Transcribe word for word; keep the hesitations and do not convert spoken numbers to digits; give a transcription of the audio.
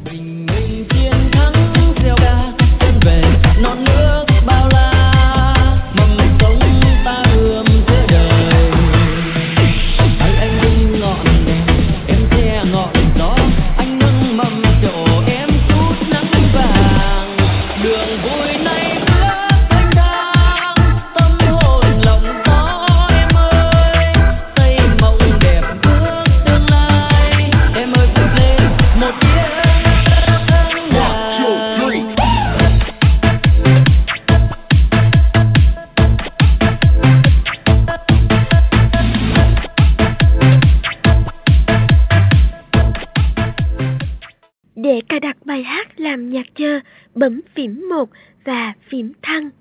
bình minh chiến thắng reo ca chân về non nước bao la mầm sống ta ươm giữa đời. Hỡi anh bưng ngọn đèn em che ngọn gió, anh nâng mầm trổ em chút nắng vàng. Đường vui nay bước thanh thang tâm hồn lòng gió em ơi, xây mộng đẹp bước tương lai. Em ơi vút lên một tiếng Để cài đặt bài hát làm nhạc chờ, bấm phím một và phím thăng.